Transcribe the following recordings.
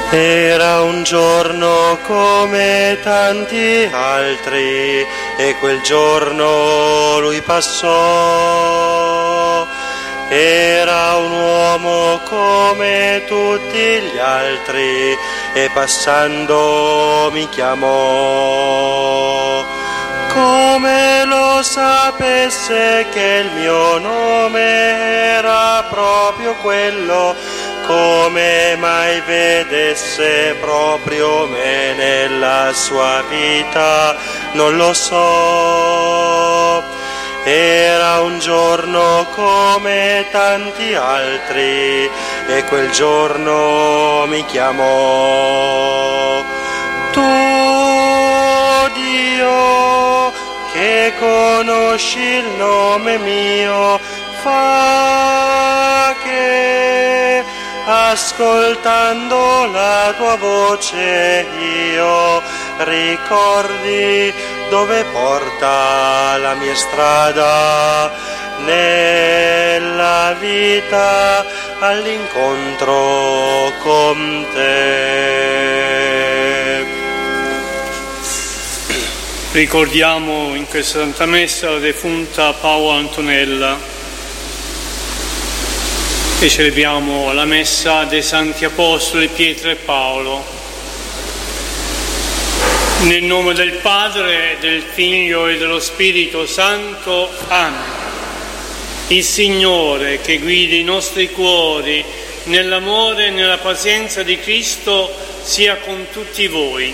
Era un giorno come tanti altri e quel giorno lui passò. Era un uomo come tutti gli altri e passando mi chiamò. Come lo sapesse che il mio nome era proprio quello, come mai vedesse proprio me nella sua vita, non lo so. Era un giorno come tanti altri e quel giorno mi chiamò. Tu, Dio, che conosci il nome mio, fa che ascoltando la tua voce io ricordi dove porta la mia strada nella vita all'incontro con te. Ricordiamo in questa Santa Messa la defunta Paola Antonella e celebriamo la Messa dei Santi Apostoli Pietro e Paolo. Nel nome del Padre, del Figlio e dello Spirito Santo. Amen. Il Signore, che guidi i nostri cuori nell'amore e nella pazienza di Cristo, sia con tutti voi.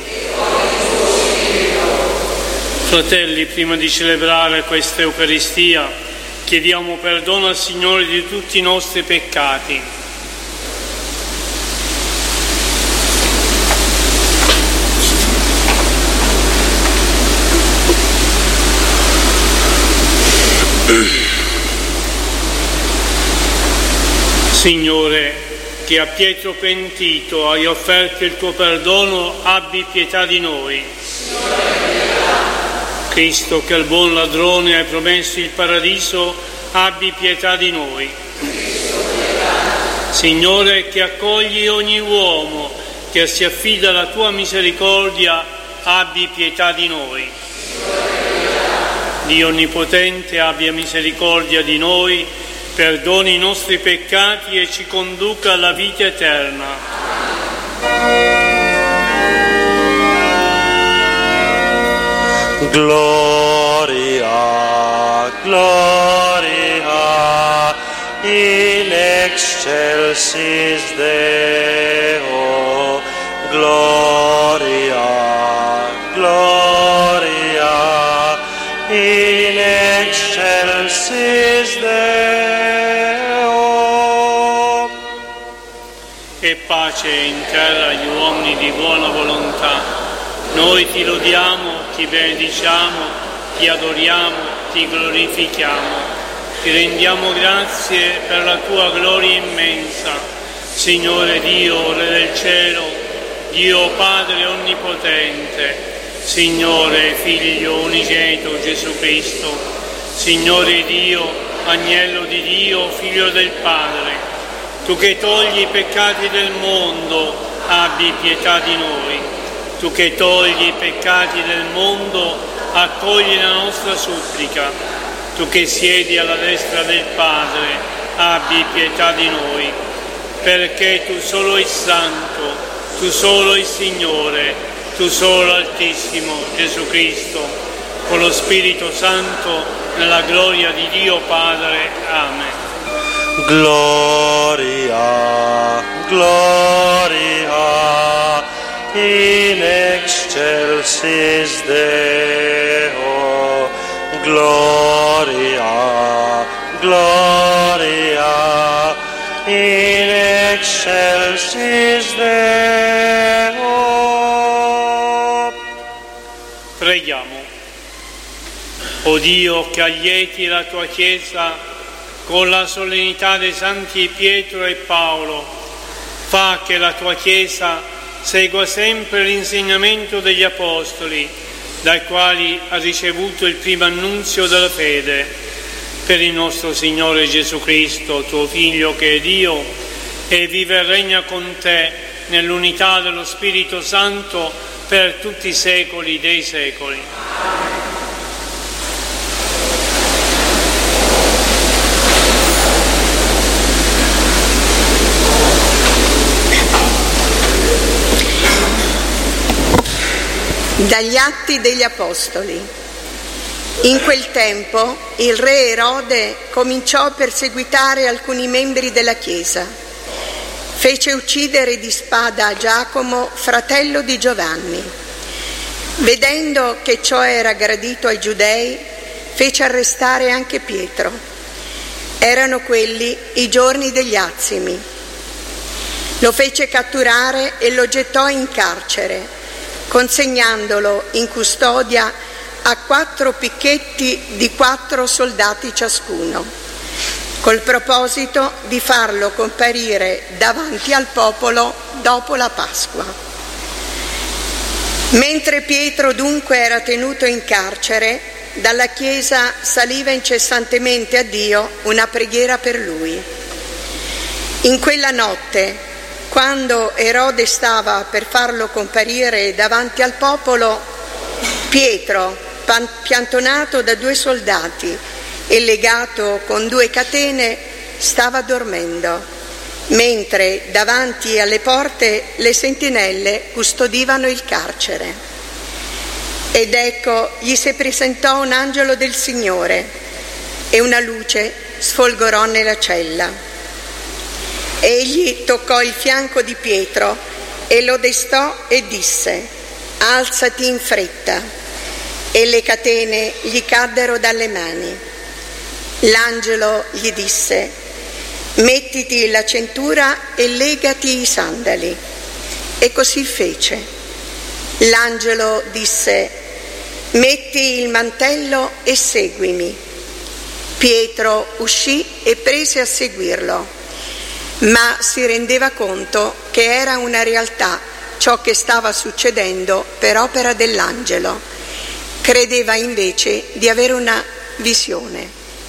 Fratelli, prima di celebrare questa Eucaristia, chiediamo perdono al Signore di tutti i nostri peccati. Signore, che a Pietro pentito hai offerto il tuo perdono, abbi pietà di noi. Cristo, che al buon ladrone hai promesso il paradiso, abbi pietà di noi. Signore, che accogli ogni uomo che si affida alla tua misericordia, abbi pietà di noi. Dio Onnipotente, abbia misericordia di noi, perdoni i nostri peccati e ci conduca alla vita eterna. Gloria, gloria, in excelsis Deo. Gloria, gloria, in excelsis Deo. E pace in terra agli uomini di buona volontà. Noi ti lodiamo, ti benediciamo, ti adoriamo, ti glorifichiamo, ti rendiamo grazie per la tua gloria immensa. Signore Dio, Re del cielo, Dio Padre Onnipotente, Signore Figlio Unigenito Gesù Cristo, Signore Dio, Agnello di Dio, Figlio del Padre, tu che togli i peccati del mondo, abbi pietà di noi. Tu che togli i peccati del mondo, accogli la nostra supplica. Tu che siedi alla destra del Padre, abbi pietà di noi. Perché tu solo il Santo, tu solo il Signore, tu solo Altissimo Gesù Cristo, con lo Spirito Santo, nella gloria di Dio Padre. Amen. Gloria, gloria, in excelsis Deo. Gloria, gloria, in excelsis Deo. Preghiamo. O Dio, che allieti la tua Chiesa con la solennità dei Santi Pietro e Paolo, fa che la tua Chiesa segua sempre l'insegnamento degli Apostoli, dai quali ha ricevuto il primo annunzio della fede. Per il nostro Signore Gesù Cristo, tuo Figlio, che è Dio, e vive e regna con te nell'unità dello Spirito Santo, per tutti i secoli dei secoli. Dagli Atti degli Apostoli. In quel tempo il re Erode cominciò a perseguitare alcuni membri della Chiesa. Fece uccidere di spada Giacomo, fratello di Giovanni. Vedendo che ciò era gradito ai giudei, fece arrestare anche Pietro. Erano quelli i giorni degli Azimi. Lo fece catturare e lo gettò in carcere, consegnandolo in custodia a 4 picchetti di 4 soldati ciascuno, col proposito di farlo comparire davanti al popolo dopo la Pasqua. Mentre Pietro dunque era tenuto in carcere, dalla Chiesa saliva incessantemente a Dio una preghiera per lui. In quella notte, quando Erode stava per farlo comparire davanti al popolo, Pietro, piantonato da 2 soldati e legato con 2 catene, stava dormendo, mentre davanti alle porte le sentinelle custodivano il carcere. Ed ecco, gli si presentò un angelo del Signore e una luce sfolgorò nella cella. Egli toccò il fianco di Pietro e lo destò e disse: «Alzati in fretta». E le catene gli caddero dalle mani. L'angelo gli disse: «Mettiti la cintura e legati i sandali». E così fece. L'angelo disse: «Metti il mantello e seguimi». Pietro uscì e prese a seguirlo, ma si rendeva conto che era una realtà ciò che stava succedendo per opera dell'angelo. Credeva invece di avere una visione.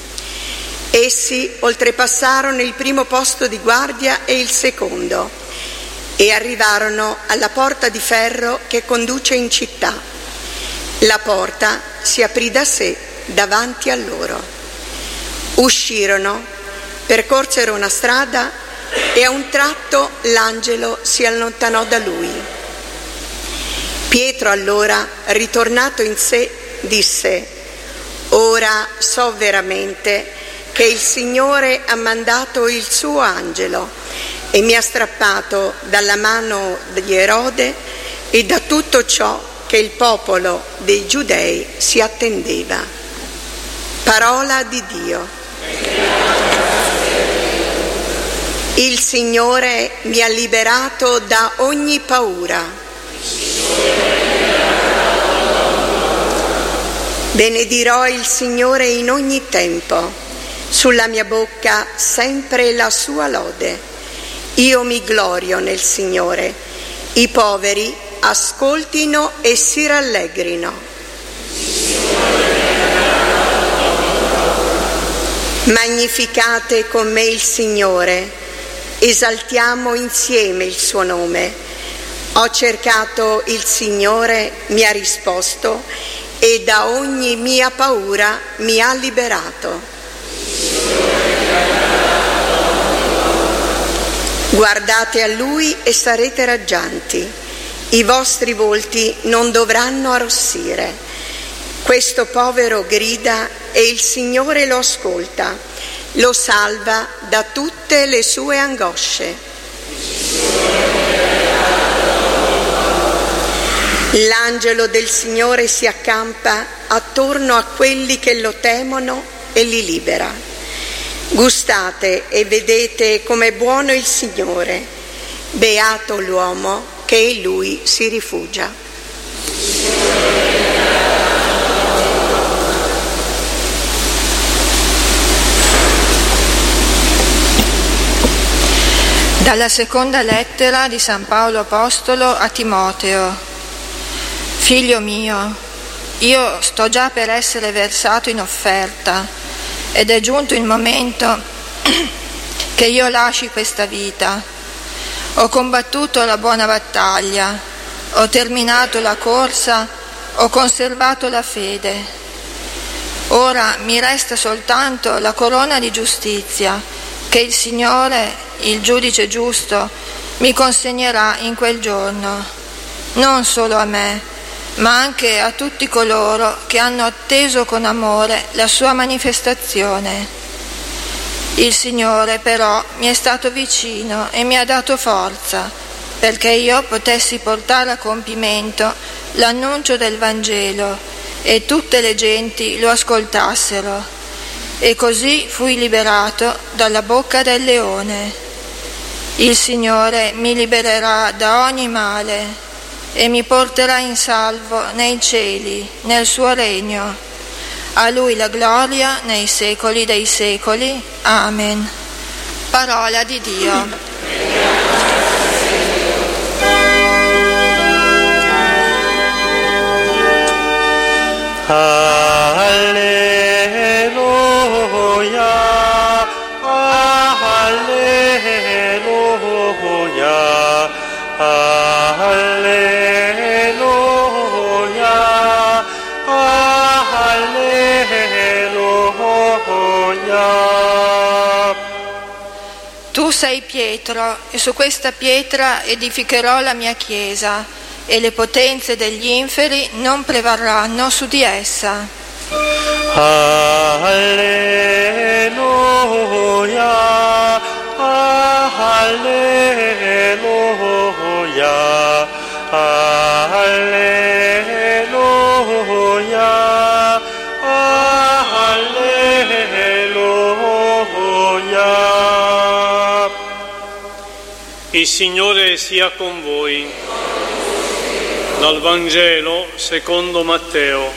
Essi oltrepassarono il primo posto di guardia e il secondo e arrivarono alla porta di ferro che conduce in città. La porta si aprì da sé davanti a loro. Uscirono, percorsero una strada e a un tratto l'angelo si allontanò da lui. Pietro allora, ritornato in sé, disse: «Ora so veramente che il Signore ha mandato il suo angelo e mi ha strappato dalla mano di Erode e da tutto ciò che il popolo dei Giudei si attendeva». Parola di Dio. Il Signore mi ha liberato da ogni paura. Benedirò il Signore in ogni tempo, sulla mia bocca sempre la sua lode. Io mi glorio nel Signore, i poveri ascoltino e si rallegrino. Magnificate con me il Signore, esaltiamo insieme il suo nome. Ho cercato il Signore, mi ha risposto e da ogni mia paura mi ha liberato. Guardate a Lui e sarete raggianti, i vostri volti non dovranno arrossire. Questo povero grida e il Signore lo ascolta, lo salva da tutte le sue angosce. L'angelo del Signore si accampa attorno a quelli che lo temono e li libera. Gustate e vedete com'è buono il Signore, beato l'uomo che in Lui si rifugia. Dalla seconda lettera di San Paolo Apostolo a Timoteo. Figlio mio, io sto già per essere versato in offerta ed è giunto il momento che io lasci questa vita. Ho combattuto la buona battaglia, ho terminato la corsa, ho conservato la fede. Ora mi resta soltanto la corona di giustizia che il Signore, il giudice giusto, mi consegnerà in quel giorno, non solo a me, ma anche a tutti coloro che hanno atteso con amore la sua manifestazione. Il Signore però mi è stato vicino e mi ha dato forza perché io potessi portare a compimento l'annuncio del Vangelo e tutte le genti lo ascoltassero. E così fui liberato dalla bocca del leone. Il Signore mi libererà da ogni male e mi porterà in salvo nei cieli, nel suo regno. A Lui la gloria nei secoli dei secoli. Amen. Parola di Dio. Alleluia, alleluia, alleluia, alleluia. Tu sei Pietro, e su questa pietra edificherò la mia chiesa, e le potenze degli inferi non prevarranno su di essa. Alleluia, alleluia, alleluia, alleluia. Il Signore sia con voi. Dal Vangelo secondo Matteo.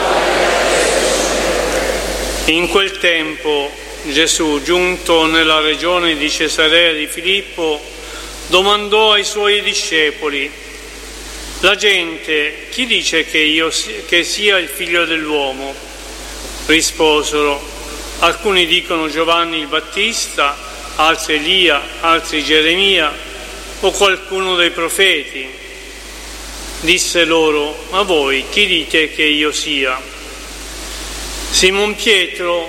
In quel tempo Gesù, giunto nella regione di Cesarea di Filippo, domandò ai suoi discepoli: la gente chi dice che sia il figlio dell'uomo? Risposero: alcuni dicono Giovanni il Battista, altri Elia, altri Geremia o qualcuno dei profeti. Disse loro: ma voi chi dite che io sia? Simon Pietro: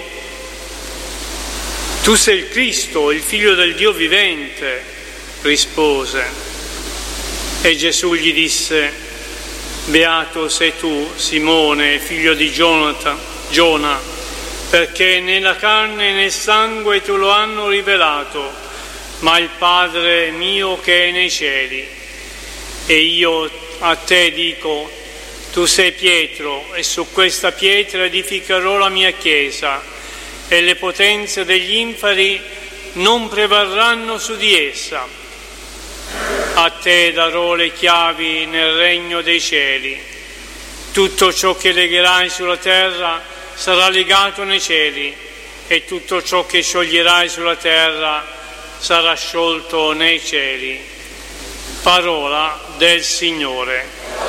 tu sei il Cristo, il figlio del Dio vivente, rispose. E Gesù gli disse: beato sei tu, Simone, figlio di Giona, perché né la carne né il sangue te lo hanno rivelato, ma il Padre mio che è nei cieli. E io a te dico: tu sei Pietro, e su questa pietra edificherò la mia chiesa, e le potenze degli inferi non prevarranno su di essa. A te darò le chiavi nel regno dei cieli. Tutto ciò che legherai sulla terra sarà legato nei cieli, e tutto ciò che scioglierai sulla terra sarà sciolto nei cieli. Parola del Signore.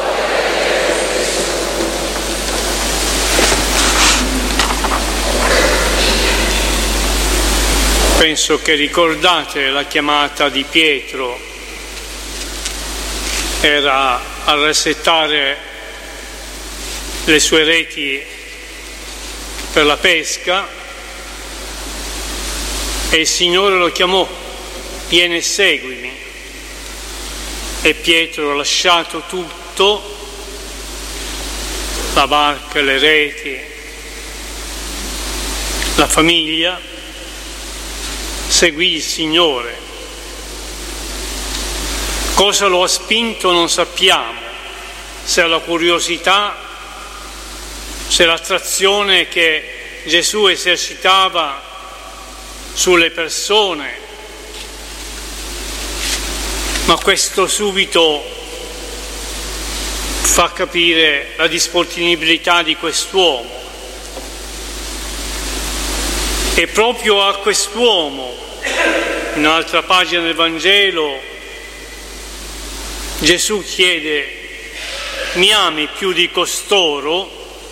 Penso che ricordate la chiamata di Pietro. Era a rassettare le sue reti per la pesca e il Signore lo chiamò: vieni e seguimi. E Pietro, lasciato tutto, la barca, le reti, la famiglia, seguì il Signore. Cosa lo ha spinto non sappiamo, se la curiosità, se l'attrazione che Gesù esercitava sulle persone, ma questo subito fa capire la disponibilità di quest'uomo. E proprio a quest'uomo, in un'altra pagina del Vangelo, Gesù chiede: mi ami più di costoro?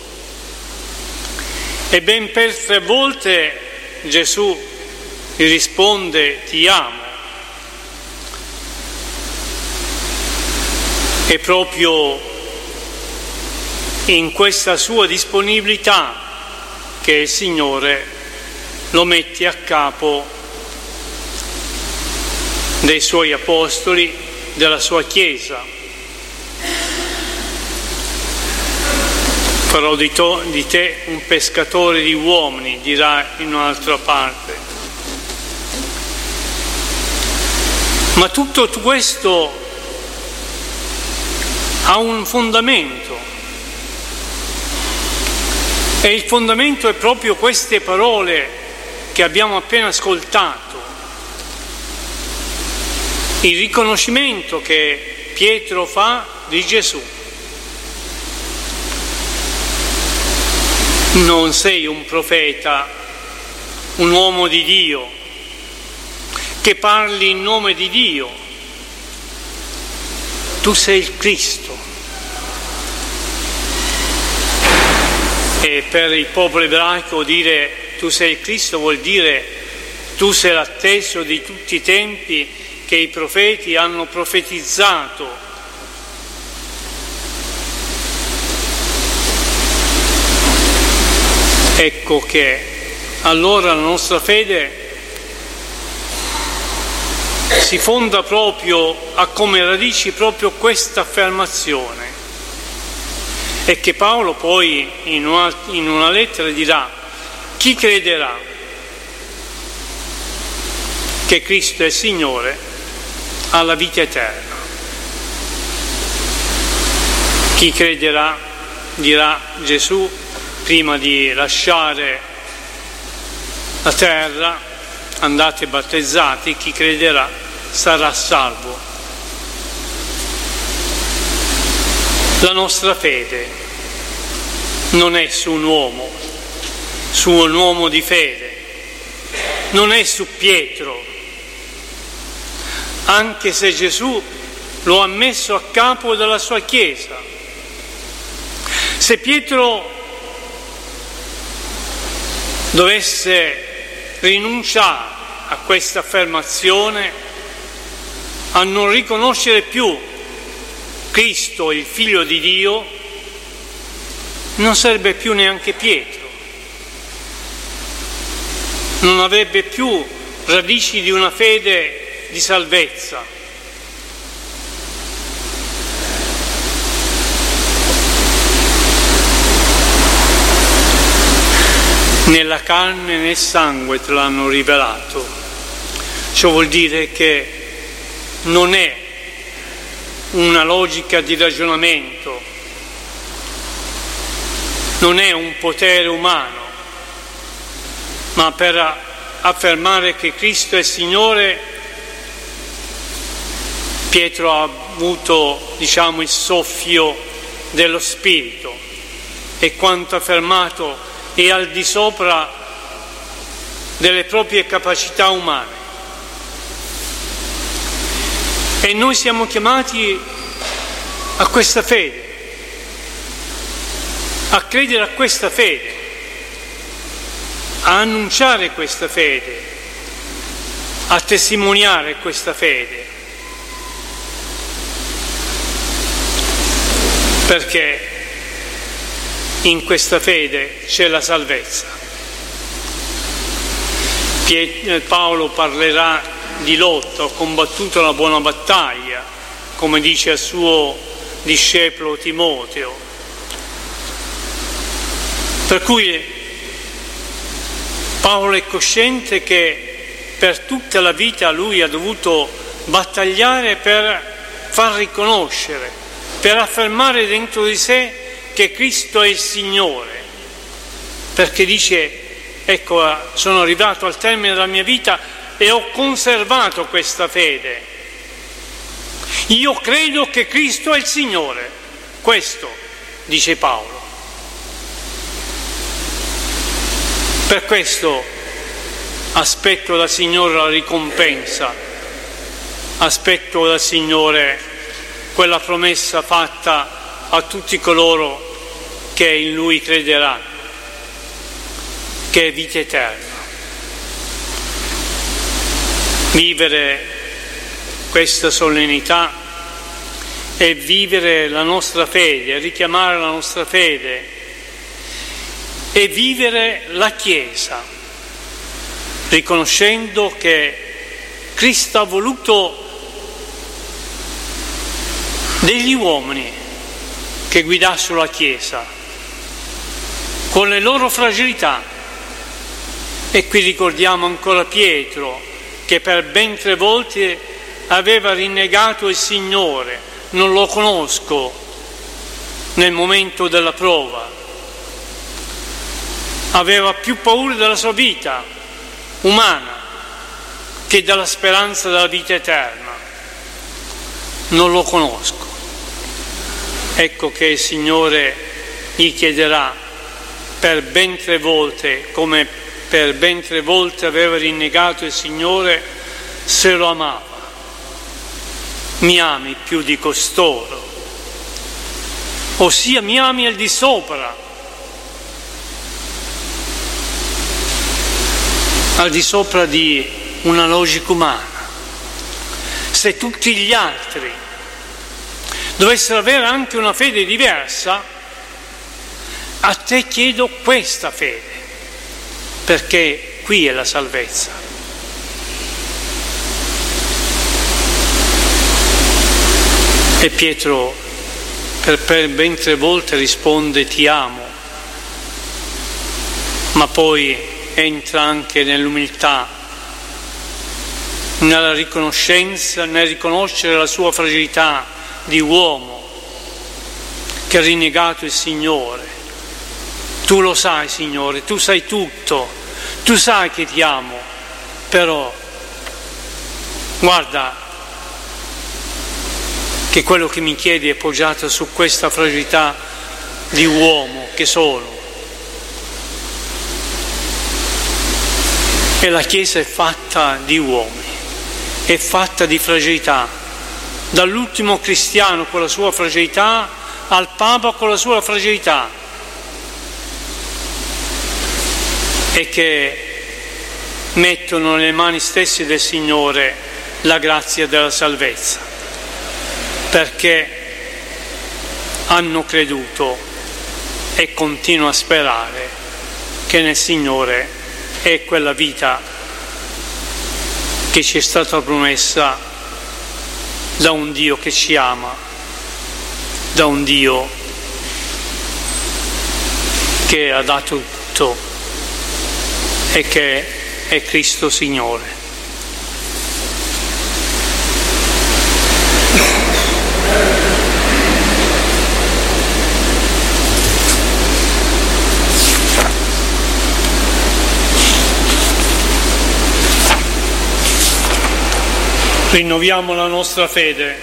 E ben per 3 volte Gesù gli risponde: ti amo. È proprio in questa sua disponibilità che il Signore lo mette a capo dei suoi apostoli, della sua Chiesa. Farò di te un pescatore di uomini, dirà in un'altra parte. Ma tutto questo ha un fondamento, e il fondamento è proprio queste parole che abbiamo appena ascoltato. Il riconoscimento che Pietro fa di Gesù. Non sei un profeta, un uomo di Dio, che parli in nome di Dio. Tu sei il Cristo. E per il popolo ebraico dire tu sei il Cristo vuol dire tu sei l'atteso di tutti i tempi che i profeti hanno profetizzato. Ecco che allora la nostra fede si fonda proprio, ha come radici proprio questa affermazione, e che Paolo poi in una lettera dirà: chi crederà che Cristo è Signore alla vita eterna. Chi crederà, dirà Gesù, prima di lasciare la terra, andate battezzati, chi crederà sarà salvo. La nostra fede non è su un uomo di fede, non è su Pietro, anche se Gesù lo ha messo a capo della sua Chiesa. Se Pietro dovesse rinunciare a questa affermazione, a non riconoscere più Cristo, il Figlio di Dio, non sarebbe più neanche Pietro, non avrebbe più radici di una fede di salvezza. Nella carne e nel sangue te l'hanno rivelato. Ciò vuol dire che non è una logica di ragionamento, non è un potere umano, ma per affermare che Cristo è Signore, Pietro ha avuto, il soffio dello Spirito, e quanto affermato è al di sopra delle proprie capacità umane. E noi siamo chiamati a questa fede, a credere a questa fede, a annunciare questa fede, a testimoniare questa fede. Perché in questa fede c'è la salvezza. Paolo parlerà di lotta: ho combattuto la buona battaglia, come dice al suo discepolo Timoteo. Per cui Paolo è cosciente che per tutta la vita lui ha dovuto battagliare per far riconoscere, per affermare dentro di sé che Cristo è il Signore, perché dice: ecco, sono arrivato al termine della mia vita e ho conservato questa fede. Io credo che Cristo è il Signore. Questo dice Paolo. Per questo aspetto dal Signore la ricompensa, aspetto dal Signore quella promessa fatta a tutti coloro che in Lui crederanno, che è vita eterna. Vivere questa solennità è vivere la nostra fede, richiamare la nostra fede e vivere la Chiesa, riconoscendo che Cristo ha voluto degli uomini che guidassero la Chiesa con le loro fragilità. E qui ricordiamo ancora Pietro, che per ben 3 volte aveva rinnegato il Signore: non lo conosco, nel momento della prova. Aveva più paura della sua vita umana che della speranza della vita eterna. Non lo conosco. Ecco che il Signore gli chiederà per ben 3 volte, come per ben 3 volte aveva rinnegato il Signore, se lo amava. Mi ami più di costoro? Ossia, mi ami al di sopra, al di sopra di una logica umana. Se tutti gli altri dovessero avere anche una fede diversa, a te chiedo questa fede, perché qui è la salvezza. E Pietro per ben 3 volte risponde: ti amo, ma poi entra anche nell'umiltà, nella riconoscenza, nel riconoscere la sua fragilità di uomo che ha rinnegato il Signore. Tu lo sai, Signore, tu sai tutto, tu sai che ti amo, però guarda che quello che mi chiedi è poggiato su questa fragilità di uomo che sono. E la Chiesa è fatta di uomini, è fatta di fragilità, dall'ultimo cristiano con la sua fragilità al Papa con la sua fragilità, e che mettono nelle mani stesse del Signore la grazia della salvezza, perché hanno creduto e continuano a sperare che nel Signore è quella vita che ci è stata promessa da un Dio che ci ama, da un Dio che ha dato tutto e che è Cristo Signore. Rinnoviamo la nostra fede.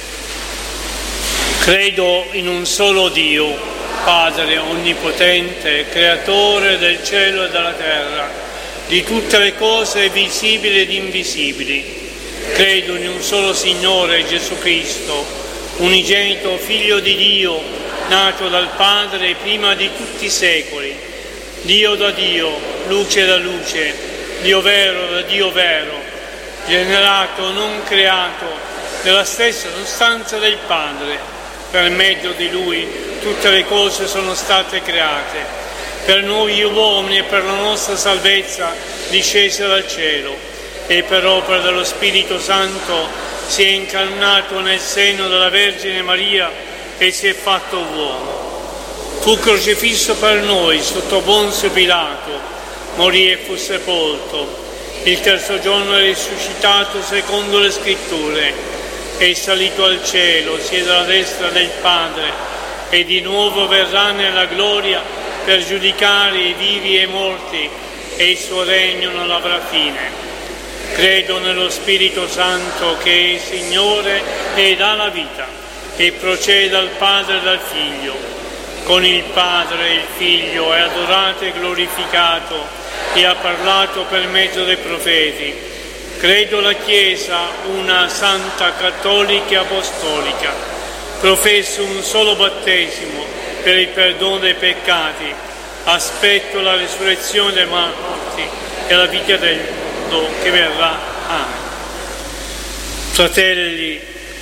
Credo in un solo Dio, Padre onnipotente, creatore del cielo e della terra, di tutte le cose visibili ed invisibili. Credo in un solo Signore, Gesù Cristo, unigenito Figlio di Dio, nato dal Padre prima di tutti i secoli, Dio da Dio, luce da luce, Dio vero da Dio vero, generato, non creato, nella stessa sostanza del Padre. Per mezzo di Lui tutte le cose sono state create. Per noi uomini e per la nostra salvezza discese dal cielo, e per opera dello Spirito Santo si è incarnato nel seno della Vergine Maria e si è fatto uomo. Fu crocifisso per noi sotto Ponzio Pilato, morì e fu sepolto. Il terzo giorno è risuscitato secondo le Scritture, è salito al cielo, siede alla destra del Padre, e di nuovo verrà nella gloria per giudicare i vivi e i morti, e il suo regno non avrà fine. Credo nello Spirito Santo, che è Signore e dà la vita, e procede dal Padre e dal Figlio. Con il Padre e il Figlio è adorato e glorificato, e ha parlato per mezzo dei profeti. Credo la Chiesa, una santa, cattolica e apostolica. Professo un solo battesimo per il perdono dei peccati. Aspetto la risurrezione dei morti e la vita del mondo che verrà. Amen. Fratelli,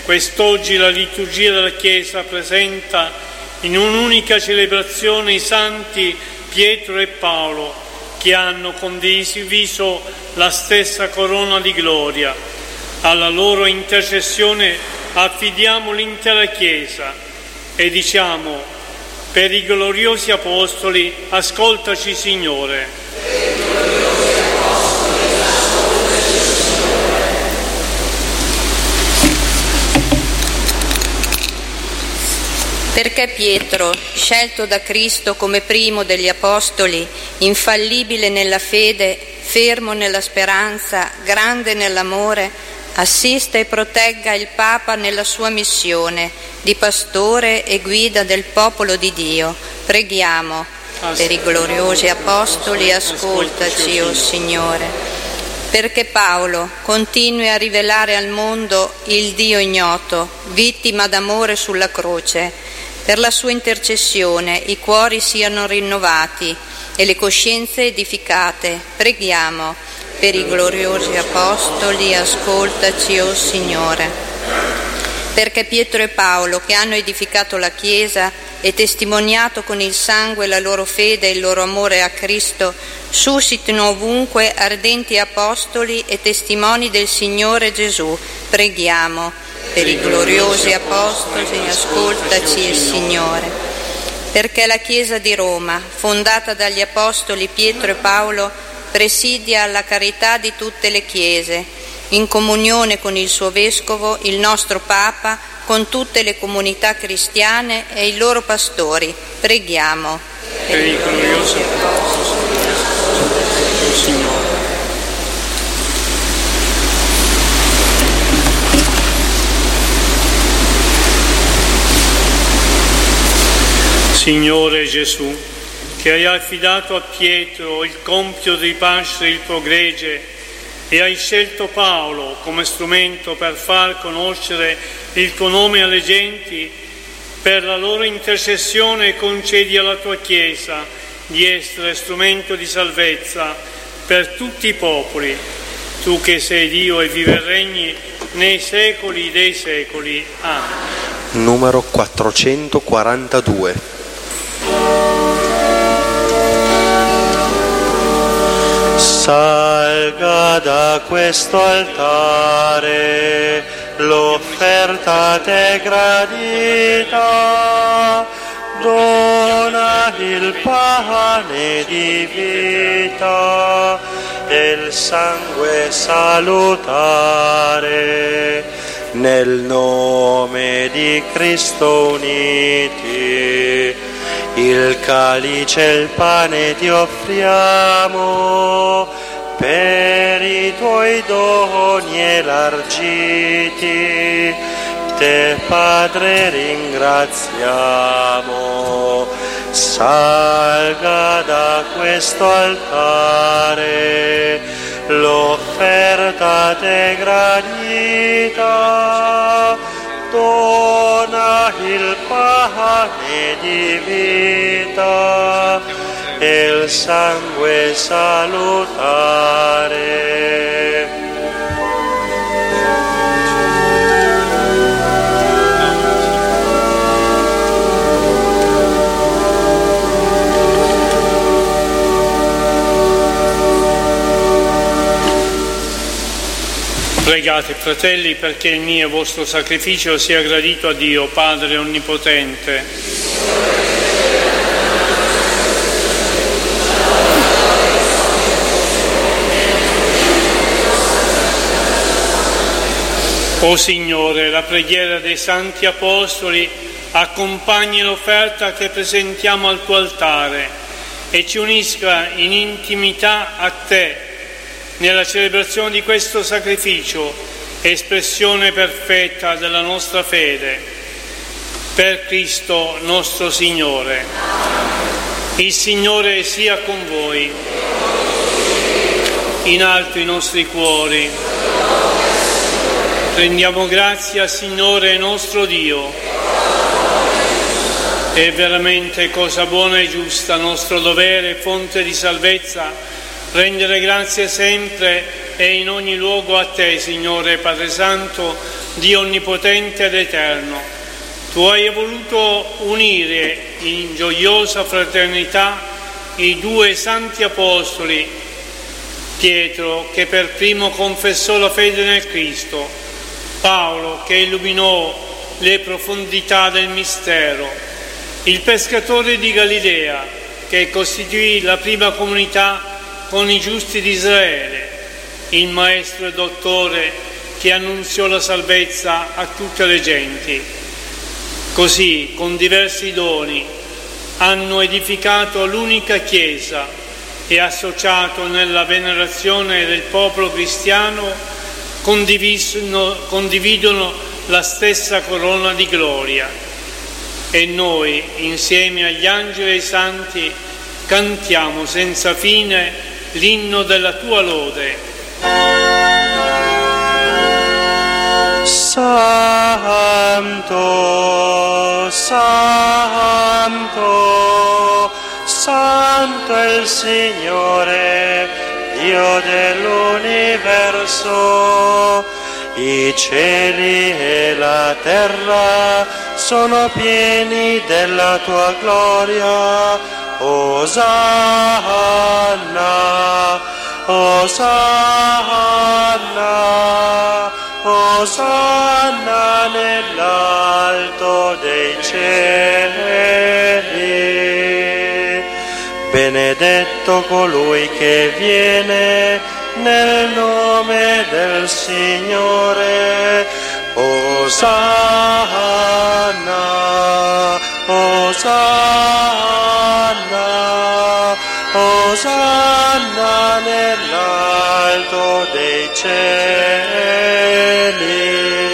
quest'oggi la liturgia della Chiesa presenta in un'unica celebrazione i santi Pietro e Paolo, che hanno condiviso la stessa corona di gloria. Alla loro intercessione affidiamo l'intera Chiesa e diciamo: per i gloriosi Apostoli, ascoltaci Signore. Perché Pietro, scelto da Cristo come primo degli Apostoli, infallibile nella fede, fermo nella speranza, grande nell'amore, assista e protegga il Papa nella sua missione di pastore e guida del popolo di Dio. Preghiamo. Per i gloriosi Apostoli, ascoltaci, o Signore. Perché Paolo continui a rivelare al mondo il Dio ignoto, vittima d'amore sulla croce. Per la sua intercessione i cuori siano rinnovati e le coscienze edificate. Preghiamo. Per i gloriosi Apostoli, ascoltaci, o Signore. Perché Pietro e Paolo, che hanno edificato la Chiesa e testimoniato con il sangue la loro fede e il loro amore a Cristo, suscitino ovunque ardenti apostoli e testimoni del Signore Gesù. Preghiamo. Per i gloriosi Apostoli, ascoltaci, Signore. Perché la Chiesa di Roma, fondata dagli Apostoli Pietro e Paolo, presidia alla carità di tutte le Chiese, in comunione con il suo Vescovo, il nostro Papa, con tutte le comunità cristiane e i loro pastori. Preghiamo. Per i gloriosi Apostoli, ascoltaci, Signore. Signore Gesù, che hai affidato a Pietro il compito di pascere il tuo gregge e hai scelto Paolo come strumento per far conoscere il tuo nome alle genti, per la loro intercessione concedi alla tua Chiesa di essere strumento di salvezza per tutti i popoli, tu che sei Dio e vive e regni nei secoli dei secoli. Amen. Numero 442. Salga da questo altare l'offerta te gradita, dona il pane di vita e il sangue salutare, nel nome di Cristo uniti. Il calice e il pane ti offriamo per i tuoi doni elargiti, te Padre ringraziamo. Salga da questo altare l'offerta te gradita, dona il pane di vita e il sangue salutare. Pregate, fratelli, perché il mio e vostro sacrificio sia gradito a Dio, Padre Onnipotente. O Signore, la preghiera dei Santi Apostoli accompagni l'offerta che presentiamo al tuo altare e ci unisca in intimità a Te, nella celebrazione di questo sacrificio, espressione perfetta della nostra fede. Per Cristo nostro Signore. Il Signore sia con voi. In alto i nostri cuori. Rendiamo grazie al Signore nostro Dio. È veramente cosa buona e giusta, nostro dovere, fonte di salvezza, rendere grazie sempre e in ogni luogo a te, Signore Padre Santo, Dio onnipotente ed eterno. Tu hai voluto unire in gioiosa fraternità i due santi apostoli, Pietro, che per primo confessò la fede nel Cristo, Paolo, che illuminò le profondità del mistero, il pescatore di Galilea, che costituì la prima comunità con i giusti di Israele, il maestro e dottore che annunziò la salvezza a tutte le genti. Così, con diversi doni, hanno edificato l'unica Chiesa e associato nella venerazione del popolo cristiano, condividono la stessa corona di gloria. E noi, insieme agli angeli e ai santi, cantiamo senza fine l'inno della tua lode. Santo, Santo, Santo è il Signore, Dio dell'universo. I cieli e la terra sono pieni della tua gloria. Osanna, Osanna, Osanna nell'alto dei cieli. Benedetto colui che viene nel nome del Signore. Osanna, Osanna, Osanna nell'alto dei cieli.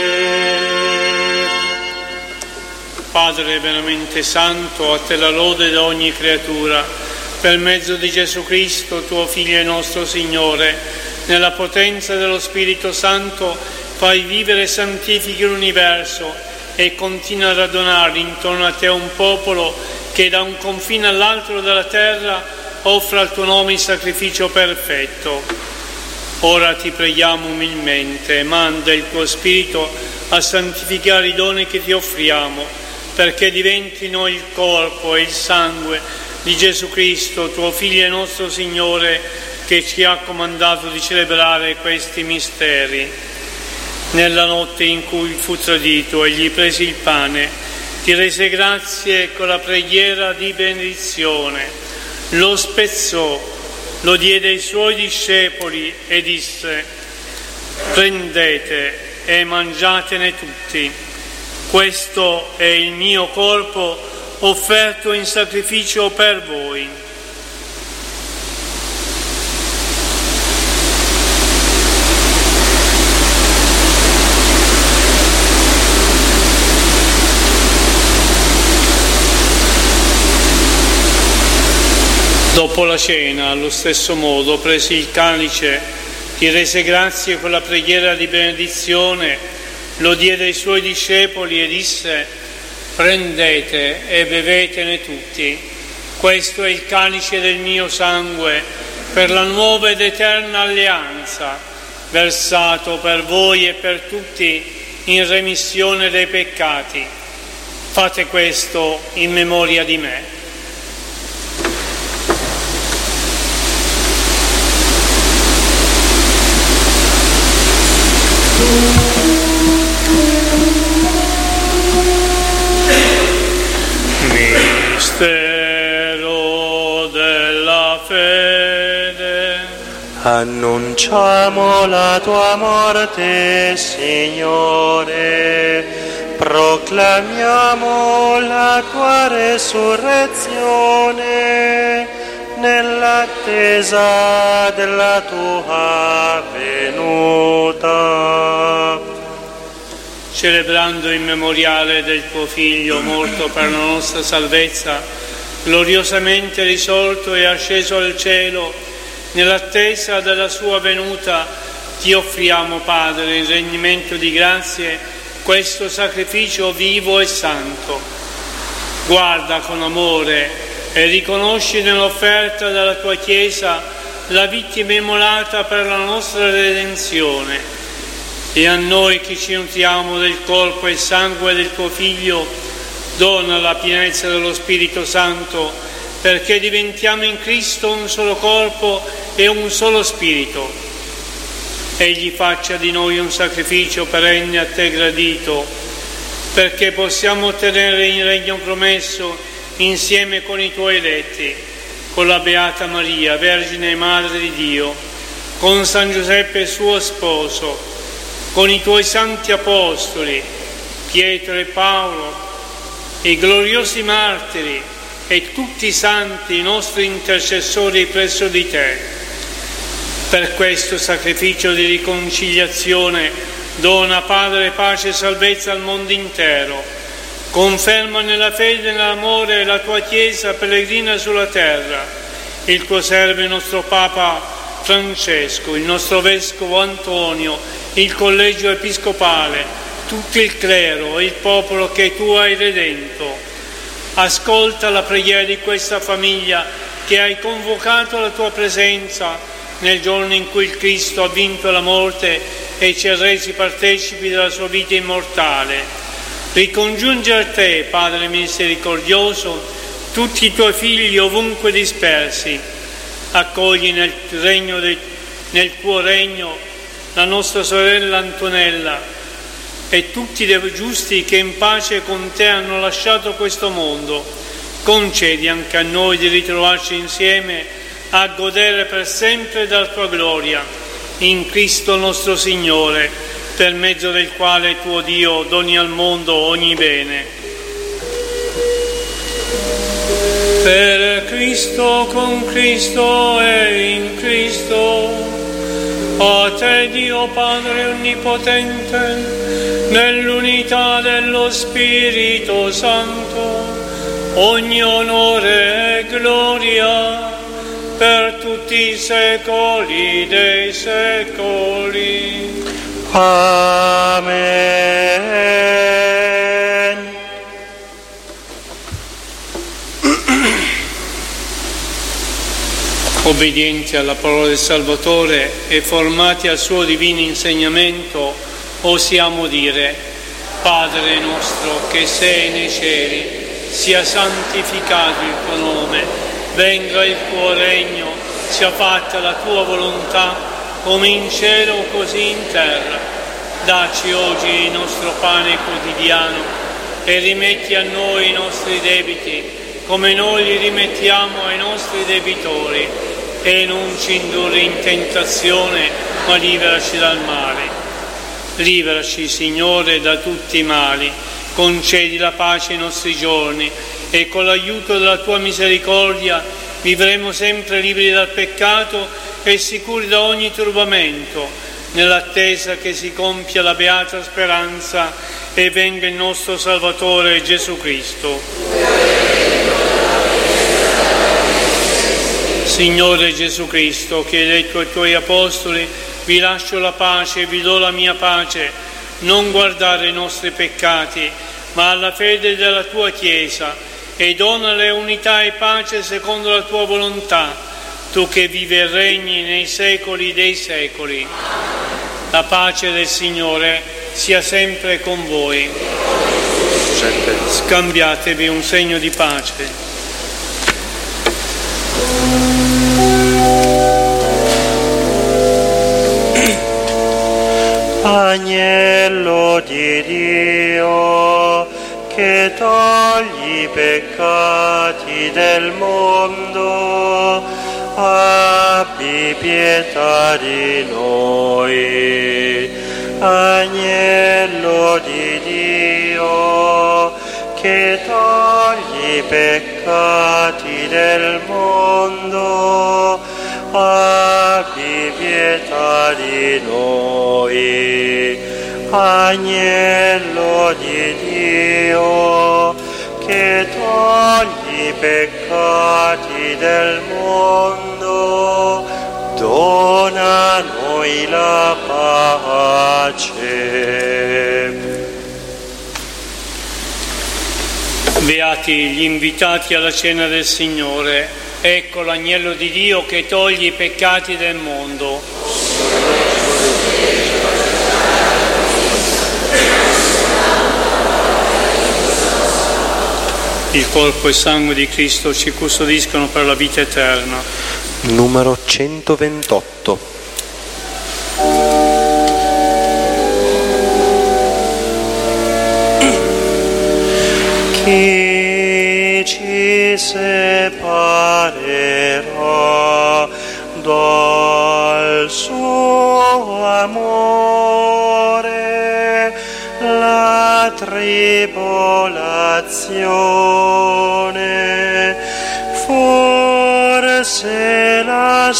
Padre veramente santo, a te la lode da ogni creatura, per mezzo di Gesù Cristo, tuo Figlio e nostro Signore, nella potenza dello Spirito Santo, fai vivere e santifichi l'universo e continua a radunare intorno a te un popolo che da un confine all'altro della terra offra al tuo nome il sacrificio perfetto. Ora ti preghiamo umilmente, manda il tuo Spirito a santificare i doni che ti offriamo, perché diventino il corpo e il sangue di Gesù Cristo, tuo Figlio e nostro Signore, che ci ha comandato di celebrare questi misteri. Nella notte in cui fu tradito, egli prese il pane, ti rese grazie con la preghiera di benedizione, lo spezzò, lo diede ai suoi discepoli e disse: prendete e mangiatene tutti, questo è il mio corpo offerto in sacrificio per voi. Dopo la cena, allo stesso modo, prese il calice, ti rese grazie con la preghiera di benedizione, lo diede ai suoi discepoli e disse: prendete e bevetene tutti, questo è il calice del mio sangue, per la nuova ed eterna alleanza, versato per voi e per tutti in remissione dei peccati. Fate questo in memoria di me. Mistero della fede. Annunciamo la tua morte, Signore, proclamiamo la tua resurrezione nell'attesa della tua venuta. Celebrando il memoriale del tuo Figlio morto per la nostra salvezza, gloriosamente risorto e asceso al cielo, nell'attesa della sua venuta, ti offriamo, Padre, in regnimento di grazie, questo sacrificio vivo e santo. Guarda con amore e riconosci nell'offerta della tua Chiesa la vittima immolata per la nostra redenzione. E a noi che ci nutriamo del corpo e sangue del tuo Figlio, dona la pienezza dello Spirito Santo, perché diventiamo in Cristo un solo corpo e un solo Spirito. Egli faccia di noi un sacrificio perenne a te gradito, perché possiamo ottenere il regno promesso insieme con i tuoi eletti, con la Beata Maria, Vergine e Madre di Dio, con San Giuseppe suo sposo, con i tuoi santi apostoli, Pietro e Paolo, i gloriosi martiri e tutti i santi nostri intercessori presso di te. Per questo sacrificio di riconciliazione dona, Padre, pace e salvezza al mondo intero. Conferma nella fede e nell'amore la tua Chiesa pellegrina sulla terra, il tuo servo, il nostro Papa Francesco, il nostro Vescovo Antonio, il Collegio Episcopale, tutto il clero e il popolo che tu hai redento. Ascolta la preghiera di questa famiglia che hai convocato alla tua presenza nel giorno in cui il Cristo ha vinto la morte e ci ha resi partecipi della sua vita immortale. Ricongiunge a te, Padre misericordioso, tutti i tuoi figli ovunque dispersi. Accogli nel tuo regno la nostra sorella Antonella e tutti i giusti che in pace con te hanno lasciato questo mondo. Concedi anche a noi di ritrovarci insieme a godere per sempre della tua gloria, in Cristo nostro Signore, per mezzo del quale tuo Dio doni al mondo ogni bene. Per Cristo, con Cristo e in Cristo, a te Dio Padre Onnipotente, nell'unità dello Spirito Santo, ogni onore e gloria per tutti i secoli dei secoli. Amen. Obbedienti alla parola del Salvatore e formati al suo divino insegnamento, osiamo dire: Padre nostro che sei nei cieli, sia santificato il tuo nome. Venga il tuo regno, sia fatta la tua volontà, come in cielo così in terra. Dacci oggi il nostro pane quotidiano e rimetti a noi i nostri debiti, come noi li rimettiamo ai nostri debitori, e non ci indurre in tentazione, ma liberaci dal male. Liberaci, Signore, da tutti i mali, concedi la pace ai nostri giorni, e con l'aiuto della tua misericordia vivremo sempre liberi dal peccato e sicuri da ogni turbamento, nell'attesa che si compia la beata speranza e venga il nostro Salvatore Gesù Cristo. Signore Gesù Cristo, che hai detto ai tuoi apostoli: vi lascio la pace e vi do la mia pace, non guardare i nostri peccati, ma alla fede della tua Chiesa, e donale unità e pace secondo la tua volontà, tu che vivi e regni nei secoli dei secoli. La pace del Signore sia sempre con voi. Scambiatevi un segno di pace. Agnello di Dio, che togli i peccati del mondo, abbi pietà di noi. Agnello di Dio, che togli i peccati del mondo, abbi pietà di noi. Agnello di Dio, che togli i peccati del mondo, dona a noi la pace. Beati gli invitati alla cena del Signore. Ecco l'agnello di Dio che toglie i peccati del mondo. Il corpo e sangue di Cristo ci custodiscono per la vita eterna. Numero 128. Chi ci separerà dal suo amore? La tribolazione, forse la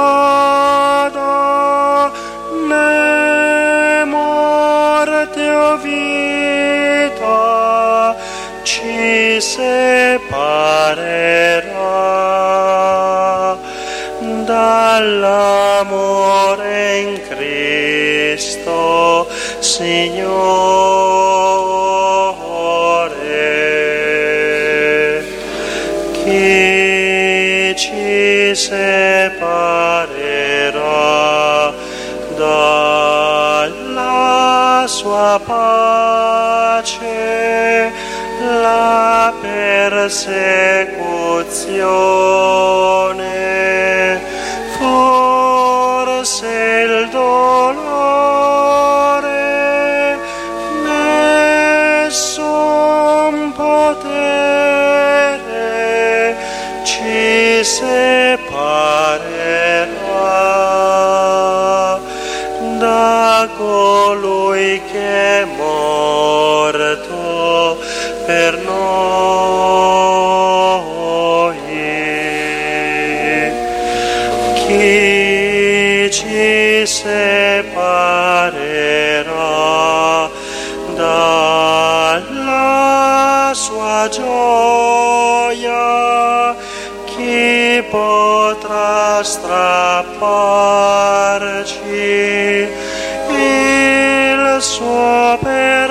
spada, né morte o vita ci separerà dall'amore in Cristo Signore. Chi ci separerà dalla sua pace? La persecuzione, forse il dolore, nessun potere ci separerà da colui che è morto per noi. Chi ci separerà dalla sua gioia? Chi potrà strapparci il suo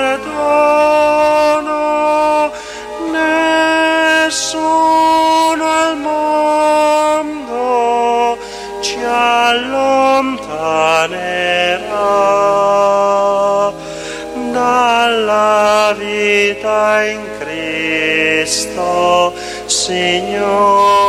perdono? Nessuno al mondo ci allontanerà dalla vita in Cristo Signore.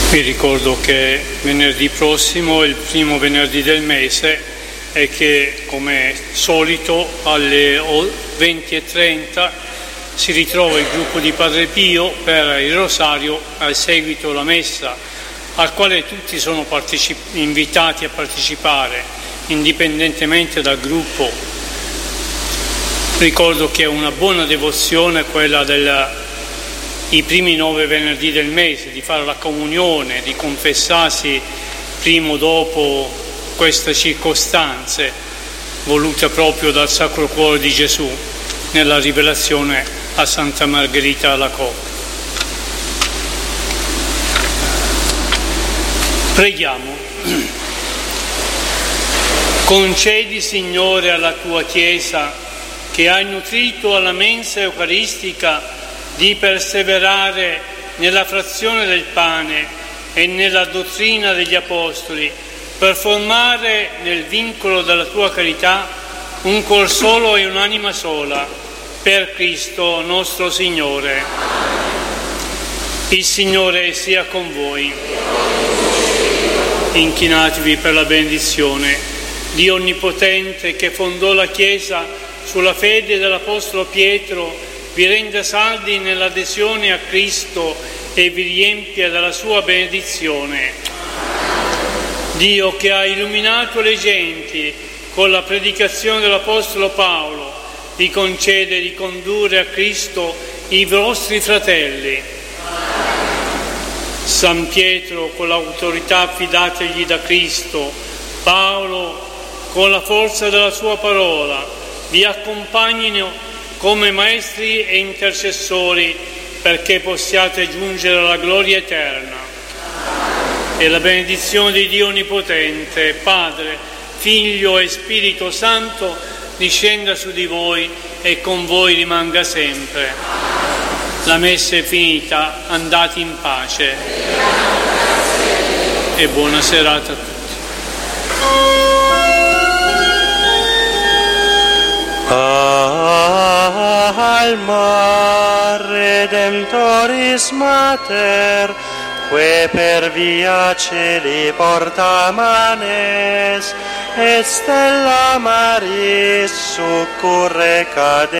Vi ricordo che venerdì prossimo è il primo venerdì del mese e che, come solito, alle 20:30 si ritrova il gruppo di Padre Pio per il rosario, al seguito la messa, al quale tutti sono invitati a partecipare, indipendentemente dal gruppo. Ricordo che è una buona devozione quella i primi 9 venerdì del mese, di fare la comunione, di confessarsi prima o dopo queste circostanze volute proprio dal Sacro Cuore di Gesù nella rivelazione a Santa Margherita Alacoque. Preghiamo. Concedi, Signore, alla tua Chiesa, che hai nutrito alla mensa eucaristica, di perseverare nella frazione del pane e nella dottrina degli Apostoli, per formare nel vincolo della tua carità un cor solo e un'anima sola, per Cristo nostro Signore. Il Signore sia con voi. Inchinatevi per la benedizione. Dio Onnipotente, che fondò la Chiesa sulla fede dell'Apostolo Pietro, vi renda saldi nell'adesione a Cristo e vi riempia della sua benedizione. Dio, che ha illuminato le genti con la predicazione dell'Apostolo Paolo, vi concede di condurre a Cristo i vostri fratelli. San Pietro, con l'autorità affidategli da Cristo, Paolo, con la forza della sua parola, vi accompagnino come maestri e intercessori, perché possiate giungere alla gloria eterna. E la benedizione di Dio Onnipotente, Padre, Figlio e Spirito Santo, discenda su di voi e con voi rimanga sempre. La messa è finita, andate in pace. E buona serata a tutti. Alma Redemptoris Mater, que per via celi porta manes, et stella Maris succurre cadere.